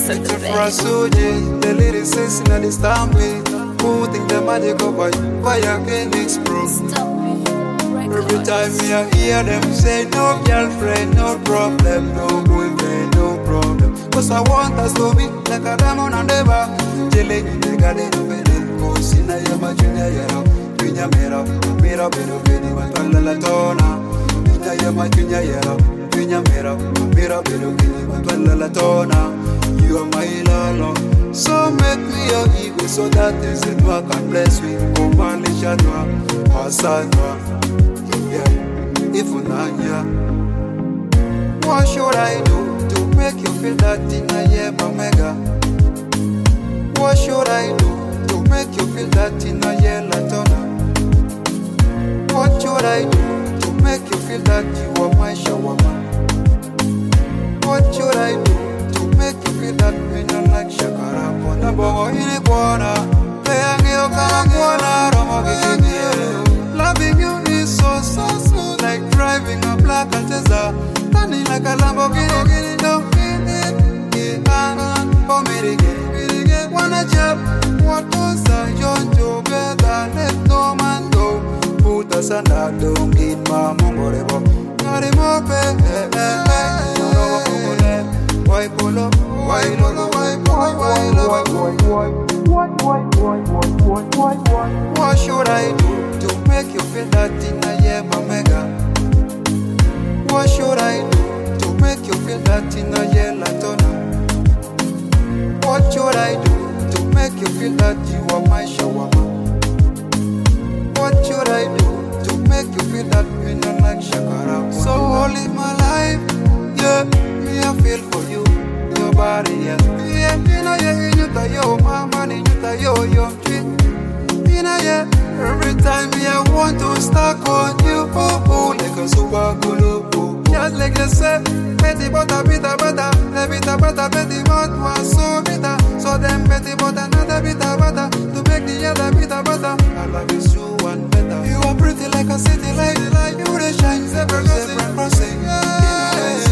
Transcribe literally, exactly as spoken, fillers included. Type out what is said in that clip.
It's the a best. frasuji, the lyricist in the stampede. Putting the magic of fire, fire can explode. Stop it. Every time I hear them say no girlfriend, no problem, no boyfriend, no problem. Cause I want us to be like a diamond and the bar. Chilling in the garden of it. Cause in a yama junior yellow. Pinya mera, mera bero beni matwala la tona. Pinya yama junior yellow. Pinya mera, mera bero beni matwala la tona. You are my lolo. So make me your ego so that is it I can bless me. Oh Malaysia noa, Hassan noa. Yeah, if unanya. What should I do to make you feel that in a year, Omega? What should I do to make you feel that in a year, Latona? What should I do to make you feel that you are my shawarma? What should I do to make you feel that me not like Shakara? Pona bogo ini kwana, peyangi okana kwana, romo kikini. Loving you is so so so like driving a black Alteza, turning like a Lamborghini. Don't feel it, get on for me to get. Wanna jump? What was I John together? Let no man go. Put us under, don't get my mongorebo. Not him up, eh, eh, eh, eh. Why pull up? Why logo? Why boy? Why logo? What should I do to make you feel that in a year, Omega? What should I do to make you feel that in a year, Latona? What should I do to make you feel that you are my shawarma? What should I do to make you feel that we not like Shakara? So all in my life, yeah, me I feel for you, your body, yeah. Yeah, you know, yeah, you know, yo, my money, you know, yo, yo, treat. You know, yeah, every time me I want to stuck on you, oh, oh, like a super cool, oh. Just like they say, Betty butter, bitter butter, the bitter butter, Betty butter was so bitter. So then Betty butter, another bitter butter, to make the other bitter butter. I love you so one better. You are pretty like a city light, like you the shine, separate, separate crossing. Yeah,